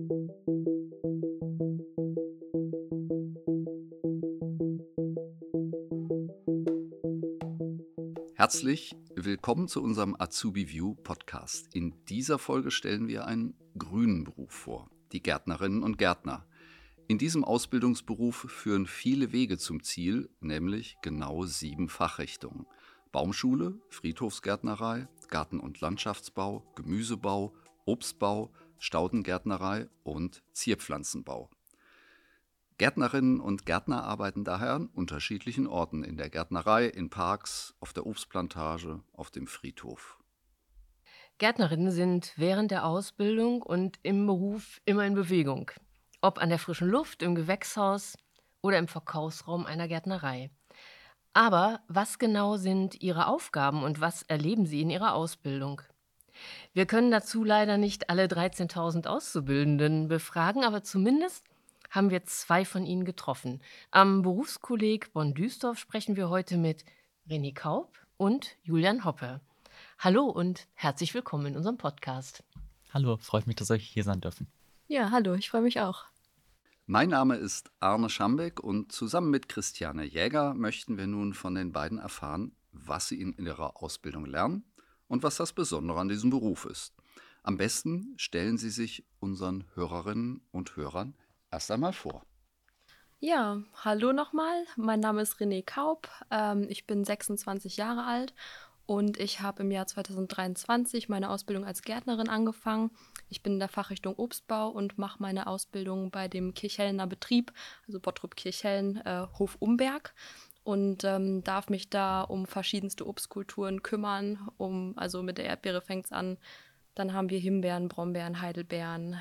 Herzlich willkommen zu unserem Azubi View Podcast. In dieser Folge stellen wir einen grünen Beruf vor, die Gärtnerinnen und Gärtner. In diesem Ausbildungsberuf führen viele Wege zum Ziel, nämlich genau 7 Fachrichtungen. Baumschule, Friedhofsgärtnerei, Garten- und Landschaftsbau, Gemüsebau, Obstbau, Staudengärtnerei und Zierpflanzenbau. Gärtnerinnen und Gärtner arbeiten daher an unterschiedlichen Orten, in der Gärtnerei, in Parks, auf der Obstplantage, auf dem Friedhof. Gärtnerinnen sind während der Ausbildung und im Beruf immer in Bewegung. Ob an der frischen Luft, im Gewächshaus oder im Verkaufsraum einer Gärtnerei. Aber was genau sind ihre Aufgaben und was erleben sie in ihrer Ausbildung? Wir können dazu leider nicht alle 13.000 Auszubildenden befragen, aber zumindest haben wir 2 von ihnen getroffen. Am Berufskolleg Bonn-Duisdorf sprechen wir heute mit René Kaup und Julian Hoppe. Hallo und herzlich willkommen in unserem Podcast. Hallo, freut mich, dass wir hier sein dürfen. Ja, hallo, ich freue mich auch. Mein Name ist Arne Schambeck und zusammen mit Christiane Jäger möchten wir nun von den beiden erfahren, was sie in ihrer Ausbildung lernen und was das Besondere an diesem Beruf ist. Am besten stellen Sie sich unseren Hörerinnen und Hörern erst einmal vor. Ja, hallo nochmal. Mein Name ist René Kaup. Ich bin 26 Jahre alt und ich habe im Jahr 2023 meine Ausbildung als Gärtnerin angefangen. Ich bin in der Fachrichtung Obstbau und mache meine Ausbildung bei dem Kirchhellener Betrieb, also Bottrop-Kirchhellen, Hof Umberg. Und darf mich da um verschiedenste Obstkulturen kümmern. Also mit der Erdbeere fängt es an. Dann haben wir Himbeeren, Brombeeren, Heidelbeeren,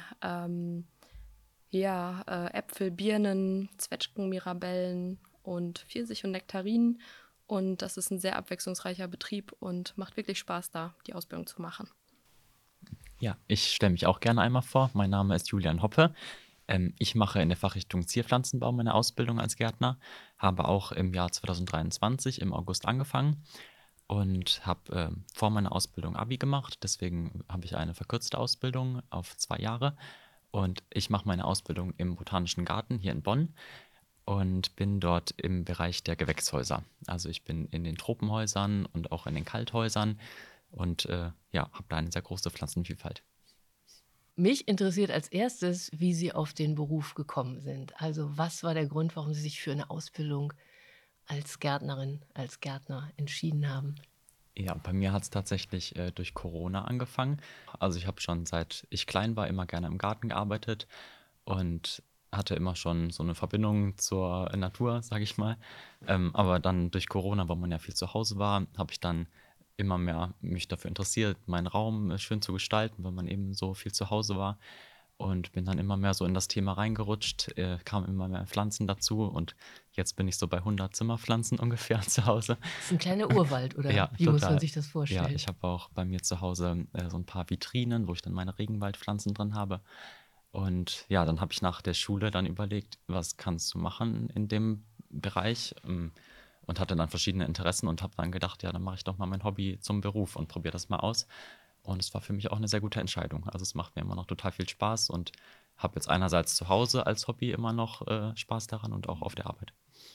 Äpfel, Birnen, Zwetschgen, Mirabellen und Pfirsich und Nektarinen. Und das ist ein sehr abwechslungsreicher Betrieb und macht wirklich Spaß, da die Ausbildung zu machen. Ja, ich stelle mich auch gerne einmal vor. Mein Name ist Julian Hoppe. Ich mache in der Fachrichtung Zierpflanzenbau meine Ausbildung als Gärtner, habe auch im Jahr 2023 im August angefangen und habe vor meiner Ausbildung Abi gemacht. Deswegen habe ich eine verkürzte Ausbildung auf 2 Jahre. Und ich mache meine Ausbildung im Botanischen Garten hier in Bonn und bin dort im Bereich der Gewächshäuser. Also ich bin in den Tropenhäusern und auch in den Kalthäusern und habe da eine sehr große Pflanzenvielfalt. Mich interessiert als erstes, wie Sie auf den Beruf gekommen sind. Also was war der Grund, warum Sie sich für eine Ausbildung als Gärtnerin, als Gärtner entschieden haben? Ja, bei mir hat es tatsächlich durch Corona angefangen. Also ich habe schon seit ich klein war immer gerne im Garten gearbeitet und hatte immer schon so eine Verbindung zur Natur, sage ich mal. Aber dann durch Corona, wo man ja viel zu Hause war, habe ich dann immer mehr mich dafür interessiert, meinen Raum schön zu gestalten, weil man eben so viel zu Hause war. Und bin dann immer mehr so in das Thema reingerutscht, kamen immer mehr Pflanzen dazu und jetzt bin ich so bei 100 Zimmerpflanzen ungefähr zu Hause. Das ist ein kleiner Urwald oder Ja, wie muss man total. sich das Ja, vorstellen? ich habe auch bei mir zu Hause so ein paar Vitrinen, wo ich dann meine Regenwaldpflanzen drin habe. Und ja, dann habe ich nach der Schule dann überlegt, was kannst du machen in dem Bereich? Und hatte dann verschiedene Interessen und habe dann gedacht, ja, dann mache ich doch mal mein Hobby zum Beruf und probiere das mal aus. Und es war für mich auch eine sehr gute Entscheidung. Also es macht mir immer noch total viel Spaß und habe jetzt einerseits zu Hause als Hobby immer noch Spaß daran und auch auf der Arbeit.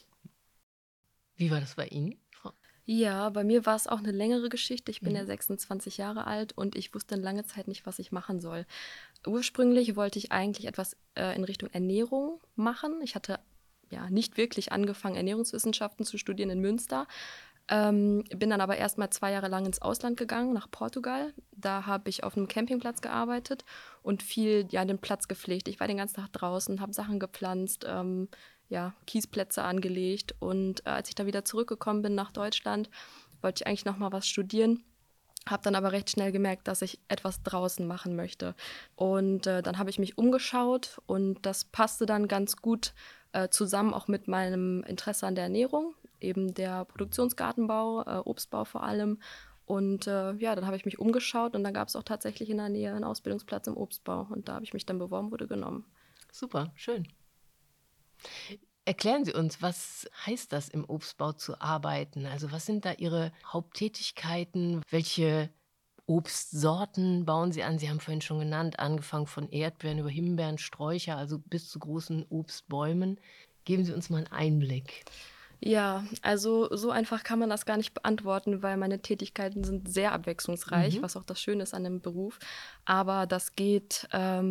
Wie war das bei Ihnen? Ja, bei mir war es auch eine längere Geschichte. Ich bin ja Mhm. 26 Jahre alt und ich wusste lange Zeit nicht, was ich machen soll. Ursprünglich wollte ich eigentlich etwas in Richtung Ernährung machen. Ich hatte ja nicht wirklich angefangen, Ernährungswissenschaften zu studieren in Münster. Bin dann aber erst mal 2 Jahre lang ins Ausland gegangen, nach Portugal. Da habe ich auf einem Campingplatz gearbeitet und viel den Platz gepflegt. Ich war den ganzen Tag draußen, habe Sachen gepflanzt, Kiesplätze angelegt. Und als ich da wieder zurückgekommen bin nach Deutschland, wollte ich eigentlich noch mal was studieren. Habe dann aber recht schnell gemerkt, dass ich etwas draußen machen möchte. Und dann habe ich mich umgeschaut und das passte dann ganz gut zusammen auch mit meinem Interesse an der Ernährung, eben der Produktionsgartenbau, Obstbau vor allem. Und dann habe ich mich umgeschaut und dann gab es auch tatsächlich in der Nähe einen Ausbildungsplatz im Obstbau. Und da habe ich mich dann beworben, wurde genommen. Super, schön. Erklären Sie uns, was heißt das, im Obstbau zu arbeiten? Also was sind da Ihre Haupttätigkeiten? Welche Obstsorten bauen Sie an? Sie haben vorhin schon genannt, angefangen von Erdbeeren über Himbeeren, Sträucher, also bis zu großen Obstbäumen. Geben Sie uns mal einen Einblick. Ja, also so einfach kann man das gar nicht beantworten, weil meine Tätigkeiten sind sehr abwechslungsreich, was auch das Schöne ist an dem Beruf. Aber das geht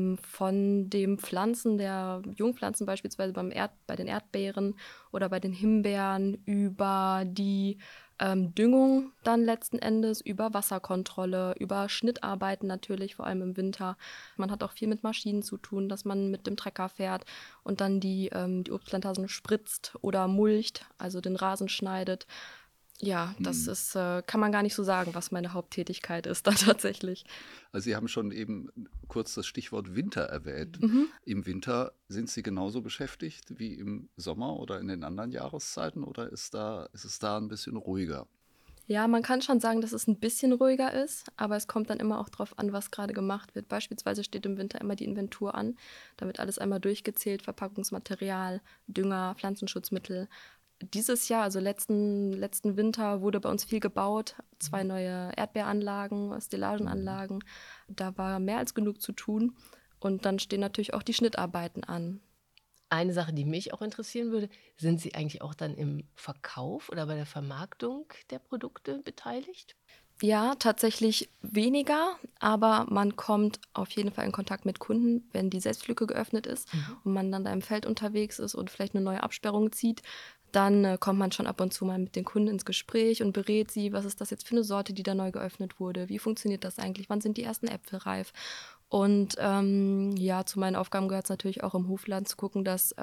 von dem Pflanzen der Jungpflanzen beispielsweise bei den Erdbeeren oder bei den Himbeeren über die Düngung dann letzten Endes, über Wasserkontrolle, über Schnittarbeiten natürlich, vor allem im Winter. Man hat auch viel mit Maschinen zu tun, dass man mit dem Trecker fährt und dann die Obstplantagen spritzt oder mulcht, also den Rasen schneidet. Ja, das ist, kann man gar nicht so sagen, was meine Haupttätigkeit ist dann tatsächlich. Also Sie haben schon eben kurz das Stichwort Winter erwähnt. Im Winter sind Sie genauso beschäftigt wie im Sommer oder in den anderen Jahreszeiten oder ist es da ein bisschen ruhiger? Ja, man kann schon sagen, dass es ein bisschen ruhiger ist, aber es kommt dann immer auch drauf an, was gerade gemacht wird. Beispielsweise steht im Winter immer die Inventur an. Da wird alles einmal durchgezählt, Verpackungsmaterial, Dünger, Pflanzenschutzmittel. Dieses Jahr, also letzten Winter, wurde bei uns viel gebaut. 2 neue Erdbeeranlagen, Stellagenanlagen. Da war mehr als genug zu tun. Und dann stehen natürlich auch die Schnittarbeiten an. Eine Sache, die mich auch interessieren würde, sind Sie eigentlich auch dann im Verkauf oder bei der Vermarktung der Produkte beteiligt? Ja, tatsächlich weniger, aber man kommt auf jeden Fall in Kontakt mit Kunden, wenn die Selbstpflücke geöffnet ist und man dann da im Feld unterwegs ist und vielleicht eine neue Absperrung zieht. Dann kommt man schon ab und zu mal mit den Kunden ins Gespräch und berät sie, was ist das jetzt für eine Sorte, die da neu geöffnet wurde, wie funktioniert das eigentlich, wann sind die ersten Äpfel reif. Und ja, zu meinen Aufgaben gehört es natürlich auch im Hofladen zu gucken, dass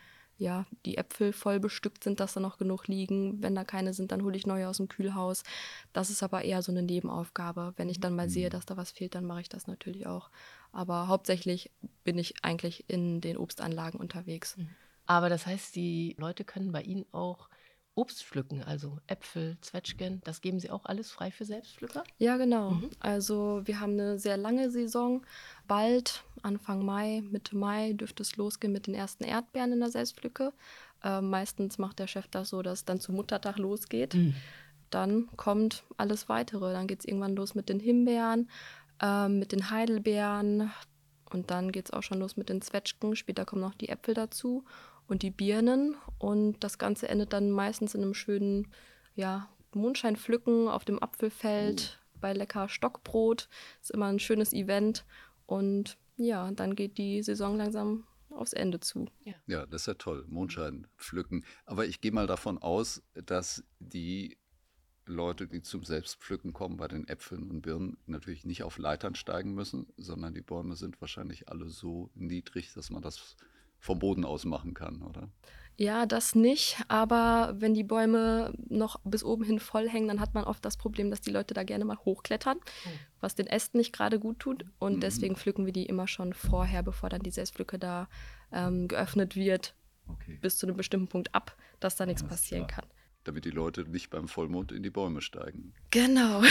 ja, die Äpfel voll bestückt sind, dass da noch genug liegen. Wenn da keine sind, dann hole ich neue aus dem Kühlhaus. Das ist aber eher so eine Nebenaufgabe. Wenn ich dann mal sehe, dass da was fehlt, dann mache ich das natürlich auch. Aber hauptsächlich bin ich eigentlich in den Obstanlagen unterwegs. Aber das heißt, die Leute können bei Ihnen auch Obst pflücken, also Äpfel, Zwetschgen, das geben Sie auch alles frei für Selbstpflücker? Ja, genau. Also wir haben eine sehr lange Saison. Bald, Anfang Mai, Mitte Mai, dürfte es losgehen mit den ersten Erdbeeren in der Selbstpflücke. Meistens macht der Chef das so, dass es dann zum Muttertag losgeht. Dann kommt alles Weitere. Dann geht es irgendwann los mit den Himbeeren, mit den Heidelbeeren. Und dann geht es auch schon los mit den Zwetschgen. Später kommen noch die Äpfel dazu und die Birnen. Und das Ganze endet dann meistens in einem schönen, ja, Mondscheinpflücken auf dem Apfelfeld bei lecker Stockbrot. Ist immer ein schönes Event. Und ja, dann geht die Saison langsam aufs Ende zu. Ja, das ist ja toll, Mondschein pflücken. Aber ich gehe mal davon aus, dass die Leute, die zum Selbstpflücken kommen bei den Äpfeln und Birnen, natürlich nicht auf Leitern steigen müssen, sondern die Bäume sind wahrscheinlich alle so niedrig, dass man das vom Boden aus machen kann, oder? Ja, das nicht, aber wenn die Bäume noch bis oben hin voll hängen, dann hat man oft das Problem, dass die Leute da gerne mal hochklettern, was den Ästen nicht gerade gut tut. Und deswegen pflücken wir die immer schon vorher, bevor dann die Selbstpflücke da geöffnet wird, bis zu einem bestimmten Punkt ab, dass da nichts passieren kann. Damit die Leute nicht beim Vollmond in die Bäume steigen. Genau.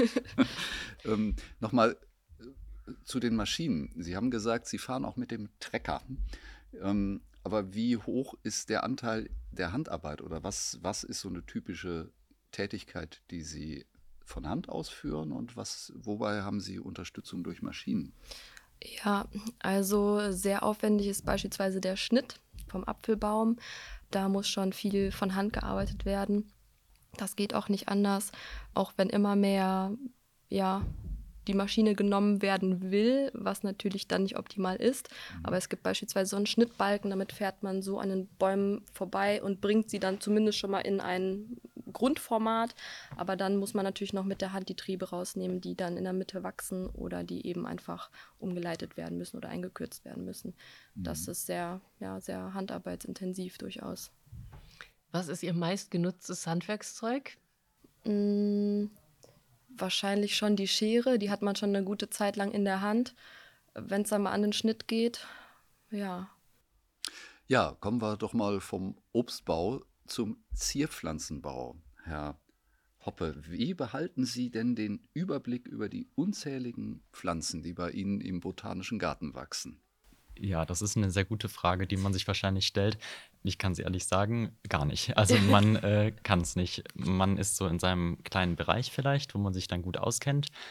Nochmal zu den Maschinen. Sie haben gesagt, Sie fahren auch mit dem Trecker. Aber wie hoch ist der Anteil der Handarbeit oder was ist so eine typische Tätigkeit, die Sie von Hand ausführen und wobei haben Sie Unterstützung durch Maschinen? Ja, also sehr aufwendig ist beispielsweise der Schnitt vom Apfelbaum. Da muss schon viel von Hand gearbeitet werden. Das geht auch nicht anders, auch wenn immer mehr, ja, die Maschine genommen werden will, was natürlich dann nicht optimal ist. Aber es gibt beispielsweise so einen Schnittbalken, damit fährt man so an den Bäumen vorbei und bringt sie dann zumindest schon mal in ein Grundformat. Aber dann muss man natürlich noch mit der Hand die Triebe rausnehmen, die dann in der Mitte wachsen oder die eben einfach umgeleitet werden müssen oder eingekürzt werden müssen. Das ist sehr, ja, sehr handarbeitsintensiv durchaus. Was ist Ihr meistgenutztes Handwerkszeug? Wahrscheinlich schon die Schere, die hat man schon eine gute Zeit lang in der Hand. Wenn es dann mal an den Schnitt geht, ja. Ja, kommen wir doch mal vom Obstbau zum Zierpflanzenbau. Herr Hoppe, wie behalten Sie denn den Überblick über die unzähligen Pflanzen, die bei Ihnen im Botanischen Garten wachsen? Ja, das ist eine sehr gute Frage, die man sich wahrscheinlich stellt. Ich kann es ehrlich sagen, gar nicht. Also man kann es nicht. Man ist so in seinem kleinen Bereich vielleicht, wo man sich dann gut auskennt.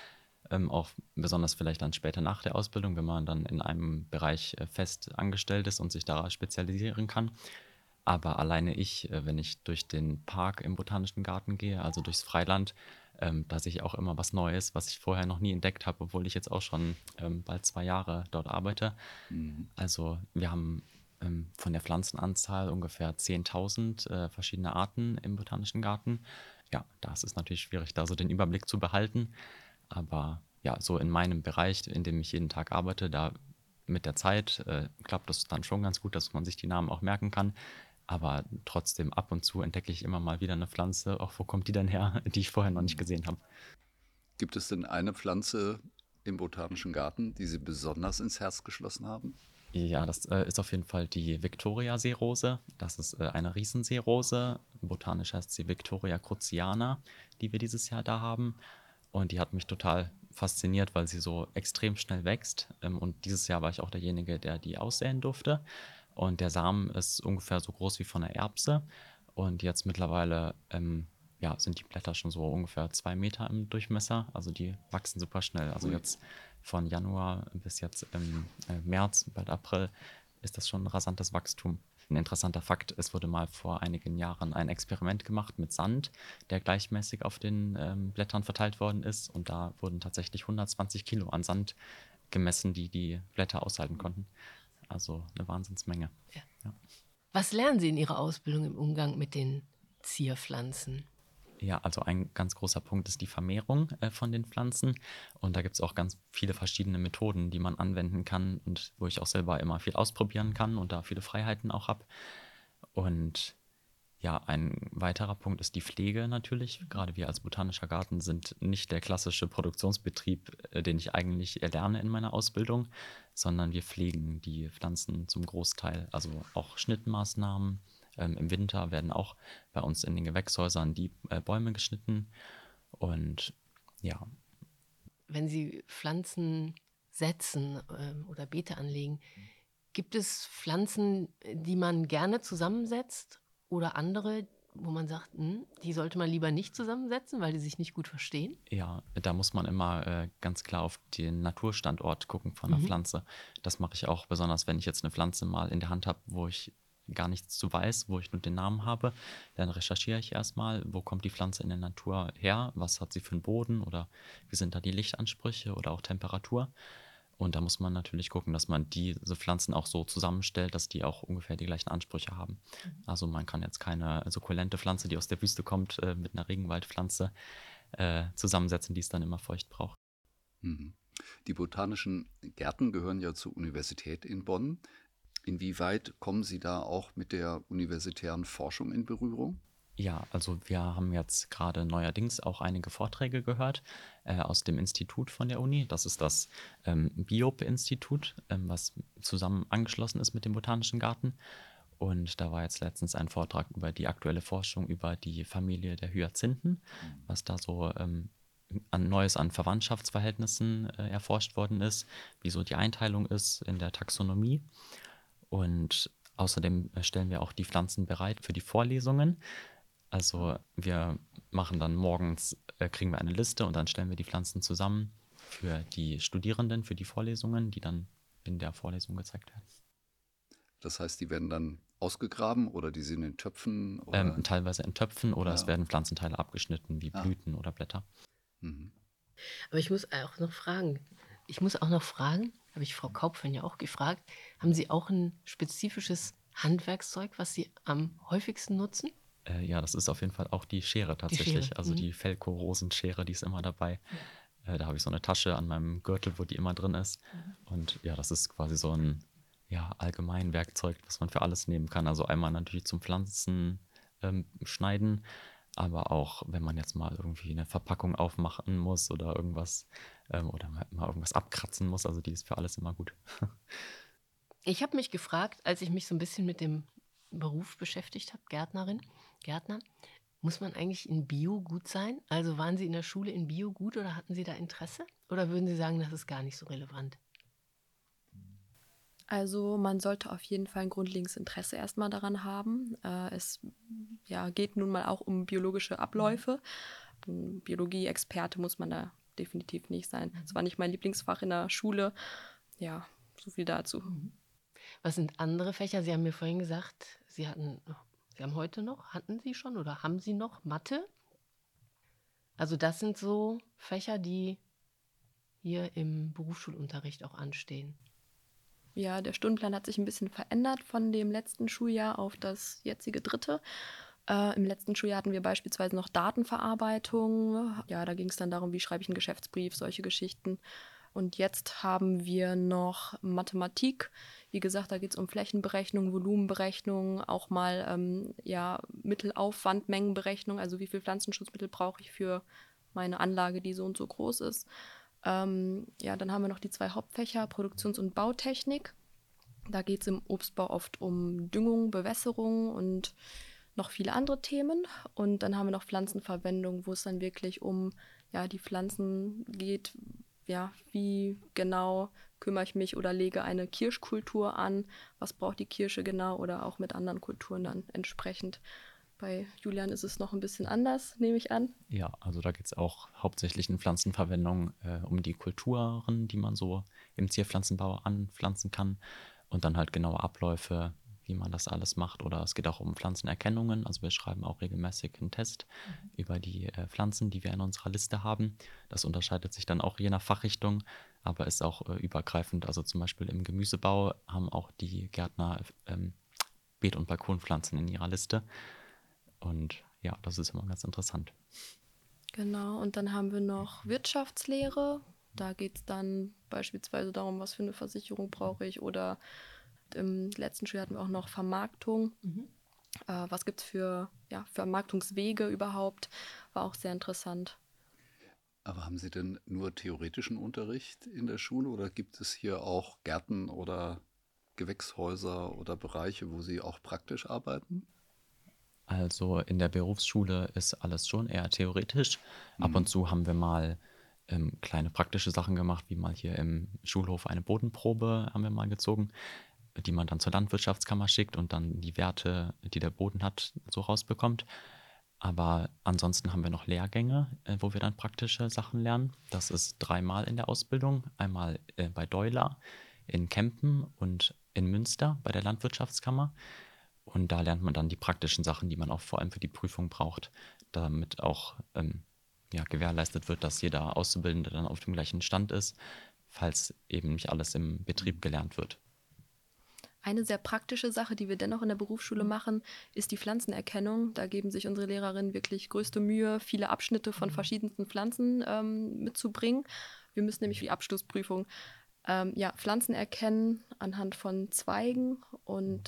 auch besonders vielleicht dann später nach der Ausbildung, wenn man dann in einem Bereich fest angestellt ist und sich da spezialisieren kann. Aber alleine wenn ich durch den Park im Botanischen Garten gehe, also durchs Freiland, da sehe ich auch immer was Neues, was ich vorher noch nie entdeckt habe, obwohl ich jetzt auch schon bald 2 Jahre dort arbeite. Also wir haben von der Pflanzenanzahl ungefähr 10.000 verschiedene Arten im Botanischen Garten. Ja, da ist es natürlich schwierig, da so den Überblick zu behalten. Aber ja, so in meinem Bereich, in dem ich jeden Tag arbeite, da mit der Zeit klappt das dann schon ganz gut, dass man sich die Namen auch merken kann. Aber trotzdem ab und zu entdecke ich immer mal wieder eine Pflanze. Auch wo kommt die denn her, die ich vorher noch nicht gesehen habe? Gibt es denn eine Pflanze im Botanischen Garten, die Sie besonders ins Herz geschlossen haben? Ja, das ist auf jeden Fall die Victoria-Seerose. Das ist eine Riesenseerose. Botanisch heißt sie Victoria cruziana, die wir dieses Jahr da haben. Und die hat mich total fasziniert, weil sie so extrem schnell wächst. Und dieses Jahr war ich auch derjenige, der die aussäen durfte. Und der Samen ist ungefähr so groß wie von einer Erbse. Und jetzt mittlerweile ja, sind die Blätter schon so ungefähr 2 Meter im Durchmesser. Also die wachsen super schnell. Also Ui. jetzt von Januar bis jetzt im März, bald April, ist das schon ein rasantes Wachstum. Ein interessanter Fakt, es wurde mal vor einigen Jahren ein Experiment gemacht mit Sand, der gleichmäßig auf den Blättern verteilt worden ist. Und da wurden tatsächlich 120 Kilo an Sand gemessen, die die Blätter aushalten konnten. Also eine Wahnsinnsmenge. Ja. Ja. Was lernen Sie in Ihrer Ausbildung im Umgang mit den Zierpflanzen? Ja, also ein ganz großer Punkt ist die Vermehrung von den Pflanzen. Und da gibt es auch ganz viele verschiedene Methoden, die man anwenden kann und wo ich auch selber immer viel ausprobieren kann und da viele Freiheiten auch habe. Und ja, ein weiterer Punkt ist die Pflege natürlich. Gerade wir als Botanischer Garten sind nicht der klassische Produktionsbetrieb, den ich eigentlich erlerne in meiner Ausbildung, sondern wir pflegen die Pflanzen zum Großteil. Also auch Schnittmaßnahmen. Im Winter werden auch bei uns in den Gewächshäusern die Bäume geschnitten. Und ja, Wenn Sie Pflanzen setzen oder Beete anlegen, gibt es Pflanzen, die man gerne zusammensetzt oder andere, wo man sagt, die sollte man lieber nicht zusammensetzen, weil die sich nicht gut verstehen? ja, da muss man immer ganz klar auf den Naturstandort gucken von einer Pflanze. Das mache ich auch, besonders wenn ich jetzt eine Pflanze mal in der Hand habe, wo ich gar nichts zu weiß, wo ich nur den Namen habe. Dann recherchiere ich erstmal, wo kommt die Pflanze in der Natur her, was hat sie für einen Boden oder wie sind da die Lichtansprüche oder auch Temperatur. Und da muss man natürlich gucken, dass man diese Pflanzen auch so zusammenstellt, dass die auch ungefähr die gleichen Ansprüche haben. Also man kann jetzt keine sukkulente Pflanze, die aus der Wüste kommt, mit einer Regenwaldpflanze zusammensetzen, die es dann immer feucht braucht. Mhm. Die Botanischen Gärten gehören ja zur Universität in Bonn. Inwieweit kommen Sie da auch mit der universitären Forschung in Berührung? Ja, also wir haben jetzt gerade neuerdings auch einige Vorträge gehört aus dem Institut von der Uni. Das ist das BIOP-Institut, was zusammen angeschlossen ist mit dem Botanischen Garten. Und da war jetzt letztens ein Vortrag über die aktuelle Forschung über die Familie der Hyazinthen, was da so an Verwandtschaftsverhältnissen erforscht worden ist, wieso die Einteilung ist in der Taxonomie. Und außerdem stellen wir auch die Pflanzen bereit für die Vorlesungen. Also wir machen dann morgens, kriegen wir eine Liste und dann stellen wir die Pflanzen zusammen für die Studierenden, für die Vorlesungen, die dann in der Vorlesung gezeigt werden. Das heißt, die werden dann ausgegraben oder die sind in Töpfen? Oder? Teilweise in Töpfen oder es Ja. werden Pflanzenteile abgeschnitten, wie Blüten oder Blätter. Mhm. Aber ich muss auch noch fragen, habe ich Frau Kaupfmann ja auch gefragt, haben Sie auch ein spezifisches Handwerkszeug, was Sie am häufigsten nutzen? Ja, das ist auf jeden Fall auch die Schere tatsächlich. Schere, Also die Felco-Rosenschere, die ist immer dabei. Da habe ich so eine Tasche an meinem Gürtel, wo die immer drin ist. Und ja, das ist quasi so ein allgemein Werkzeug, was man für alles nehmen kann. Also einmal natürlich zum Pflanzen schneiden, aber auch, wenn man jetzt mal irgendwie eine Verpackung aufmachen muss oder irgendwas oder mal irgendwas abkratzen muss. Also die ist für alles immer gut. Ich habe mich gefragt, als ich mich so ein bisschen mit dem Beruf beschäftigt habe, Gärtner, muss man eigentlich in Bio gut sein? Also waren Sie in der Schule in Bio gut oder hatten Sie da Interesse? Oder würden Sie sagen, das ist gar nicht so relevant? Also man sollte auf jeden Fall ein grundlegendes Interesse erstmal daran haben. Es geht nun mal auch um biologische Abläufe. Ein Biologie-Experte muss man da definitiv nicht sein. Es war nicht mein Lieblingsfach in der Schule. Ja, so viel dazu. Was sind andere Fächer? Sie haben mir vorhin gesagt, Sie haben heute noch, hatten Sie schon oder haben Sie noch Mathe? Also das sind so Fächer, die hier im Berufsschulunterricht auch anstehen. Ja, der Stundenplan hat sich ein bisschen verändert von dem letzten Schuljahr auf das jetzige dritte. Im letzten Schuljahr hatten wir beispielsweise noch Datenverarbeitung. Ja, da ging es dann darum, wie schreibe ich einen Geschäftsbrief, solche Geschichten. Und jetzt haben wir noch Mathematik. Wie gesagt, da geht es um Flächenberechnung, Volumenberechnung, auch mal Mittelaufwand, Mengenberechnung, also wie viel Pflanzenschutzmittel brauche ich für meine Anlage, die so und so groß ist. Dann haben wir noch die 2 Hauptfächer, Produktions- und Bautechnik. Da geht es im Obstbau oft um Düngung, Bewässerung und noch viele andere Themen. Und dann haben wir noch Pflanzenverwendung, wo es dann wirklich um die Pflanzen geht. Ja, wie genau kümmere ich mich oder lege eine Kirschkultur an? Was braucht die Kirsche genau? Oder auch mit anderen Kulturen dann entsprechend. Bei Julian ist es noch ein bisschen anders, nehme ich an. Ja, also da geht es auch hauptsächlich in Pflanzenverwendung um die Kulturen, die man so im Zierpflanzenbau anpflanzen kann und dann halt genaue Abläufe, wie man das alles macht. Oder es geht auch um Pflanzenerkennungen. Also wir schreiben auch regelmäßig einen Test über die Pflanzen, die wir in unserer Liste haben. Das unterscheidet sich dann auch je nach Fachrichtung, aber ist auch übergreifend. Also zum Beispiel im Gemüsebau haben auch die Gärtner Beet- und Balkonpflanzen in ihrer Liste. Und ja, das ist immer ganz interessant. Genau, und dann haben wir noch Wirtschaftslehre. Da geht es dann beispielsweise darum, was für eine Versicherung brauche ich. Oder im letzten Schuljahr hatten wir auch noch Vermarktung. Was gibt es für Vermarktungswege überhaupt? War auch sehr interessant. Aber haben Sie denn nur theoretischen Unterricht in der Schule oder gibt es hier auch Gärten oder Gewächshäuser oder Bereiche, wo Sie auch praktisch arbeiten? Also in der Berufsschule ist alles schon eher theoretisch. Ab und zu haben wir mal kleine praktische Sachen gemacht, wie mal hier im Schulhof eine Bodenprobe haben wir mal gezogen, die man dann zur Landwirtschaftskammer schickt und dann die Werte, die der Boden hat, so rausbekommt. Aber ansonsten haben wir noch Lehrgänge, wo wir dann praktische Sachen lernen. Das ist 3-mal in der Ausbildung. Einmal bei Deuler, in Kempen und in Münster bei der Landwirtschaftskammer. Und da lernt man dann die praktischen Sachen, die man auch vor allem für die Prüfung braucht, damit auch gewährleistet wird, dass jeder Auszubildende dann auf dem gleichen Stand ist, falls eben nicht alles im Betrieb gelernt wird. Eine sehr praktische Sache, die wir dennoch in der Berufsschule machen, ist die Pflanzenerkennung. Da geben sich unsere Lehrerinnen wirklich größte Mühe, viele Abschnitte von verschiedensten Pflanzen mitzubringen. Wir müssen nämlich für die Abschlussprüfung Pflanzen erkennen anhand von Zweigen und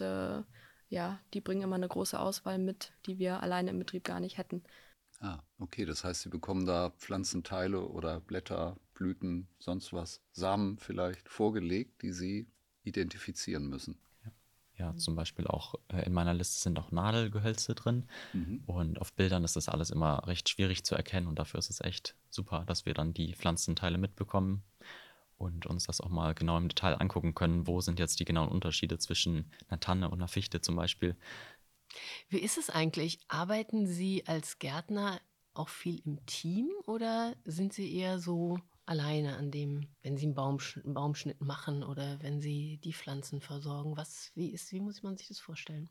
die bringen immer eine große Auswahl mit, die wir alleine im Betrieb gar nicht hätten. Ah, okay, das heißt, Sie bekommen da Pflanzenteile oder Blätter, Blüten, sonst was, Samen vielleicht vorgelegt, die Sie identifizieren müssen. Ja, zum Beispiel auch in meiner Liste sind auch Nadelgehölze drin. Und auf Bildern ist das alles immer recht schwierig zu erkennen. Und dafür ist es echt super, dass wir dann die Pflanzenteile mitbekommen und uns das auch mal genau im Detail angucken können. Wo sind jetzt die genauen Unterschiede zwischen einer Tanne und einer Fichte zum Beispiel? Wie ist es eigentlich? Arbeiten Sie als Gärtner auch viel im Team oder sind Sie eher so alleine wenn Sie einen Baumschnitt machen oder wenn Sie die Pflanzen versorgen? Wie muss man sich das vorstellen?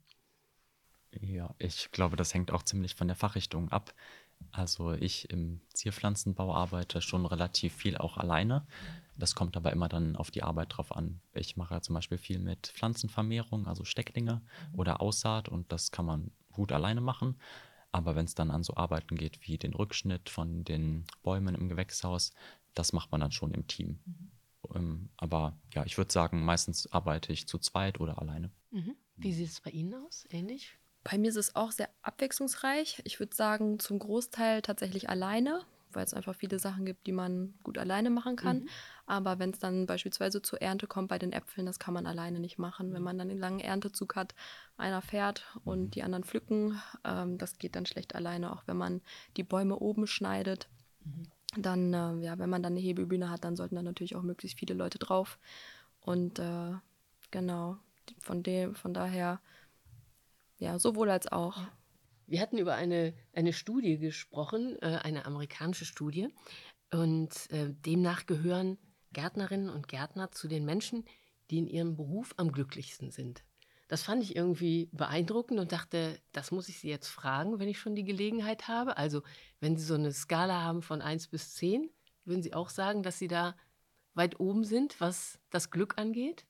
Ja, ich glaube, das hängt auch ziemlich von der Fachrichtung ab. Also ich im Zierpflanzenbau arbeite schon relativ viel auch alleine. Das kommt aber immer dann auf die Arbeit drauf an. Ich mache ja zum Beispiel viel mit Pflanzenvermehrung, also Stecklinge oder Aussaat und das kann man gut alleine machen. Aber wenn es dann an so Arbeiten geht wie den Rückschnitt von den Bäumen im Gewächshaus, das macht man dann schon im Team. Aber ja, ich würde sagen, meistens arbeite ich zu zweit oder alleine. Wie sieht es bei Ihnen aus? Ähnlich? Bei mir ist es auch sehr abwechslungsreich. Ich würde sagen, zum Großteil tatsächlich alleine, weil es einfach viele Sachen gibt, die man gut alleine machen kann. Aber wenn es dann beispielsweise zur Ernte kommt bei den Äpfeln, das kann man alleine nicht machen. Wenn man dann den langen Erntezug hat, einer fährt und die anderen pflücken, das geht dann schlecht alleine. Auch wenn man die Bäume oben schneidet, dann, wenn man dann eine Hebebühne hat, dann sollten da natürlich auch möglichst viele Leute drauf. Und genau, von daher, ja, sowohl als auch. Wir hatten über eine Studie gesprochen, eine amerikanische Studie. Und demnach gehören Gärtnerinnen und Gärtner zu den Menschen, die in ihrem Beruf am glücklichsten sind. Das fand ich irgendwie beeindruckend und dachte, das muss ich Sie jetzt fragen, wenn ich schon die Gelegenheit habe. Also, wenn Sie so eine Skala haben von 1 bis 10, würden Sie auch sagen, dass Sie da weit oben sind, was das Glück angeht?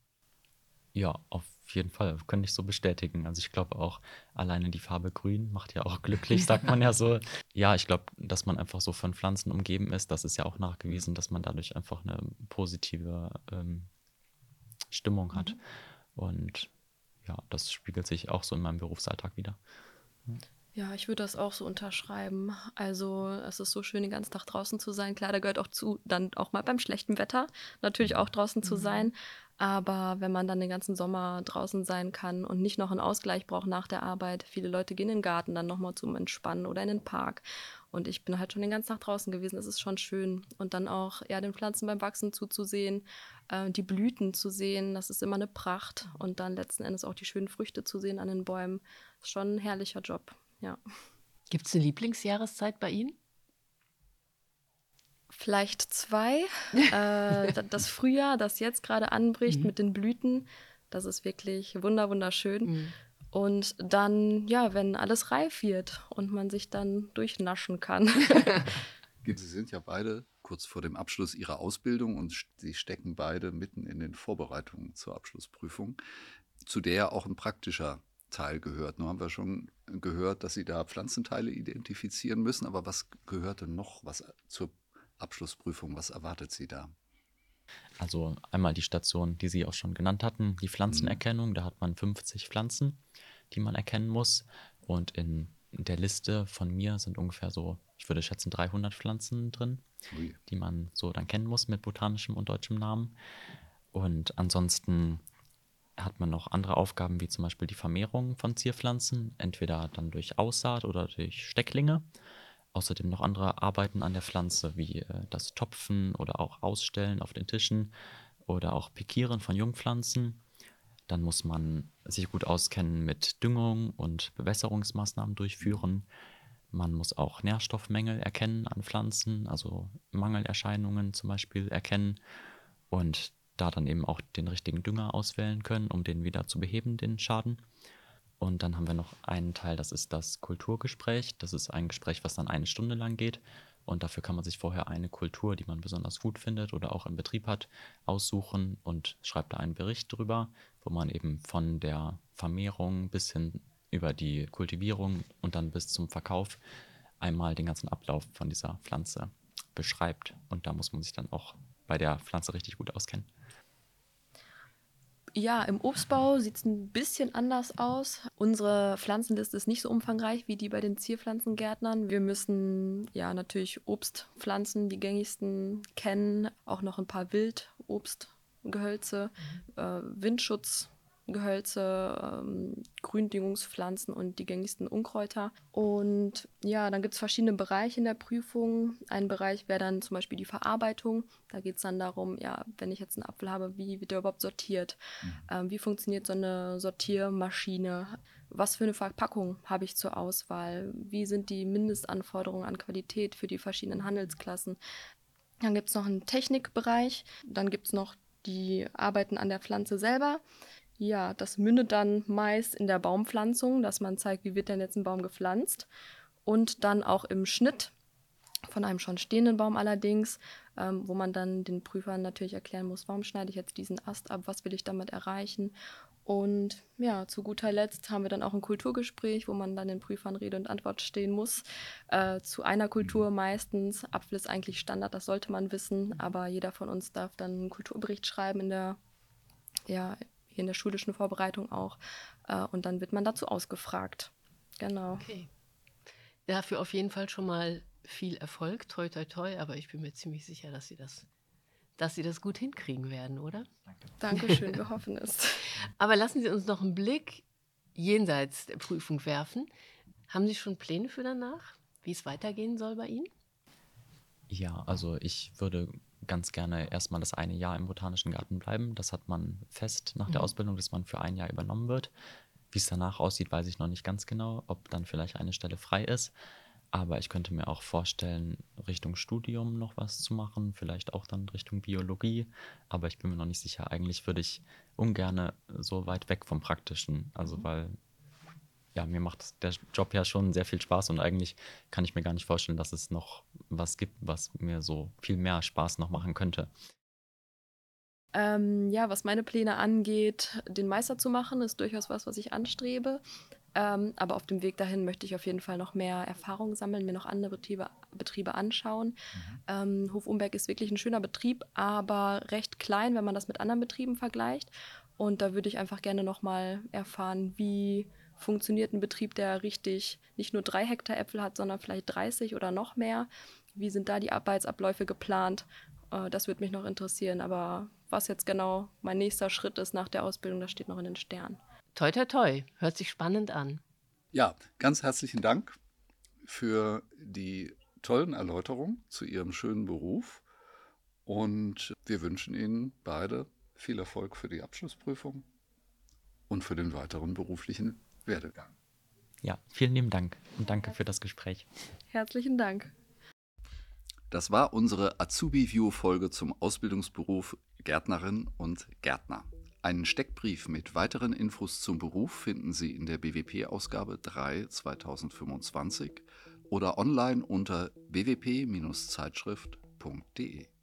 Ja, auf jeden Fall, könnte ich so bestätigen. Also ich glaube auch, alleine die Farbe grün macht ja auch glücklich, sagt man ja so. Ja, ich glaube, dass man einfach so von Pflanzen umgeben ist, das ist ja auch nachgewiesen, dass man dadurch einfach eine positive Stimmung hat. Und ja, das spiegelt sich auch so in meinem Berufsalltag wieder. Ja, ich würde das auch so unterschreiben. Also es ist so schön, den ganzen Tag draußen zu sein. Klar, da gehört auch zu, dann auch mal beim schlechten Wetter natürlich auch draußen zu sein. Aber wenn man dann den ganzen Sommer draußen sein kann und nicht noch einen Ausgleich braucht nach der Arbeit, viele Leute gehen in den Garten dann nochmal zum Entspannen oder in den Park. Und ich bin halt schon den ganzen Tag draußen gewesen. Das ist schon schön. Und dann auch ja, den Pflanzen beim Wachsen zuzusehen, die Blüten zu sehen, das ist immer eine Pracht. Und dann letzten Endes auch die schönen Früchte zu sehen an den Bäumen. Ist schon ein herrlicher Job. Ja. Gibt es eine Lieblingsjahreszeit bei Ihnen? Vielleicht 2. Das Frühjahr, das jetzt gerade anbricht mit den Blüten, das ist wirklich wunderschön. Und dann, ja, wenn alles reif wird und man sich dann durchnaschen kann. Sie sind ja beide kurz vor dem Abschluss ihrer Ausbildung und Sie stecken beide mitten in den Vorbereitungen zur Abschlussprüfung, zu der ja auch ein praktischer Teil gehört. Nun haben wir schon gehört, dass Sie da Pflanzenteile identifizieren müssen, aber was gehört denn noch zur Abschlussprüfung? Was erwartet Sie da? Also einmal die Station, die Sie auch schon genannt hatten, die Pflanzenerkennung. Da hat man 50 Pflanzen, die man erkennen muss. Und in der Liste von mir sind ungefähr so, ich würde schätzen, 300 Pflanzen drin, die man so dann kennen muss mit botanischem und deutschem Namen. Und ansonsten hat man noch andere Aufgaben, wie zum Beispiel die Vermehrung von Zierpflanzen, entweder dann durch Aussaat oder durch Stecklinge. Außerdem noch andere Arbeiten an der Pflanze, wie das Topfen oder auch Ausstellen auf den Tischen oder auch Pikieren von Jungpflanzen. Dann muss man sich gut auskennen mit Düngung und Bewässerungsmaßnahmen durchführen. Man muss auch Nährstoffmängel erkennen an Pflanzen, also Mangelerscheinungen zum Beispiel erkennen und da dann eben auch den richtigen Dünger auswählen können, um den wieder zu beheben, den Schaden. Und dann haben wir noch einen Teil, das ist das Kulturgespräch. Das ist ein Gespräch, was dann 1 Stunde lang geht. Und dafür kann man sich vorher eine Kultur, die man besonders gut findet oder auch im Betrieb hat, aussuchen und schreibt da einen Bericht drüber, wo man eben von der Vermehrung bis hin über die Kultivierung und dann bis zum Verkauf einmal den ganzen Ablauf von dieser Pflanze beschreibt. Und da muss man sich dann auch bei der Pflanze richtig gut auskennen. Ja, im Obstbau sieht es ein bisschen anders aus. Unsere Pflanzenliste ist nicht so umfangreich wie die bei den Zierpflanzengärtnern. Wir müssen ja natürlich Obstpflanzen, die gängigsten, kennen, auch noch ein paar Wildobstgehölze, Windschutzgehölze, Gründüngungspflanzen und die gängigsten Unkräuter. Und ja, dann gibt es verschiedene Bereiche in der Prüfung. Ein Bereich wäre dann zum Beispiel die Verarbeitung. Da geht es dann darum, ja, wenn ich jetzt einen Apfel habe, wie wird der überhaupt sortiert? Wie funktioniert so eine Sortiermaschine? Was für eine Verpackung habe ich zur Auswahl? Wie sind die Mindestanforderungen an Qualität für die verschiedenen Handelsklassen? Dann gibt es noch einen Technikbereich. Dann gibt es noch die Arbeiten an der Pflanze selber. Ja, das mündet dann meist in der Baumpflanzung, dass man zeigt, wie wird denn jetzt ein Baum gepflanzt. Und dann auch im Schnitt von einem schon stehenden Baum allerdings, wo man dann den Prüfern natürlich erklären muss, warum schneide ich jetzt diesen Ast ab, was will ich damit erreichen. Und ja, zu guter Letzt haben wir dann auch ein Kulturgespräch, wo man dann den Prüfern Rede und Antwort stehen muss. Zu einer Kultur meistens. Apfel ist eigentlich Standard, das sollte man wissen, aber jeder von uns darf dann einen Kulturbericht schreiben hier in der schulischen Vorbereitung auch. Und dann wird man dazu ausgefragt. Genau. Okay. Dafür auf jeden Fall schon mal viel Erfolg, toi toi toi, aber ich bin mir ziemlich sicher, dass Sie das gut hinkriegen werden, oder? Dankeschön, wir hoffen es. Aber lassen Sie uns noch einen Blick jenseits der Prüfung werfen. Haben Sie schon Pläne für danach, wie es weitergehen soll bei Ihnen? Ja, also ich würde ganz gerne erstmal das eine Jahr im Botanischen Garten bleiben. Das hat man fest nach der Ausbildung, dass man für ein Jahr übernommen wird. Wie es danach aussieht, weiß ich noch nicht ganz genau, ob dann vielleicht eine Stelle frei ist. Aber ich könnte mir auch vorstellen, Richtung Studium noch was zu machen, vielleicht auch dann Richtung Biologie. Aber ich bin mir noch nicht sicher. Eigentlich würde ich ungern so weit weg vom Praktischen. Also weil, ja, mir macht der Job ja schon sehr viel Spaß und eigentlich kann ich mir gar nicht vorstellen, dass es noch was gibt, was mir so viel mehr Spaß noch machen könnte. Ja, was meine Pläne angeht, den Meister zu machen, ist durchaus was ich anstrebe. Aber auf dem Weg dahin möchte ich auf jeden Fall noch mehr Erfahrung sammeln, mir noch andere Betriebe anschauen. Hof Umberg ist wirklich ein schöner Betrieb, aber recht klein, wenn man das mit anderen Betrieben vergleicht. Und da würde ich einfach gerne nochmal erfahren, wie funktioniert ein Betrieb, der richtig nicht nur 3 Hektar Äpfel hat, sondern vielleicht 30 oder noch mehr. Wie sind da die Arbeitsabläufe geplant? Das würde mich noch interessieren. Aber was jetzt genau mein nächster Schritt ist nach der Ausbildung, das steht noch in den Sternen. Toi, toi, toi. Hört sich spannend an. Ja, ganz herzlichen Dank für die tollen Erläuterungen zu Ihrem schönen Beruf. Und wir wünschen Ihnen beide viel Erfolg für die Abschlussprüfung und für den weiteren beruflichen Werdegang. Ja, vielen lieben Dank und danke für das Gespräch. Herzlichen Dank. Das war unsere Azubi-View-Folge zum Ausbildungsberuf Gärtnerin und Gärtner. Einen Steckbrief mit weiteren Infos zum Beruf finden Sie in der BWP-Ausgabe 3 2025 oder online unter bwp-zeitschrift.de.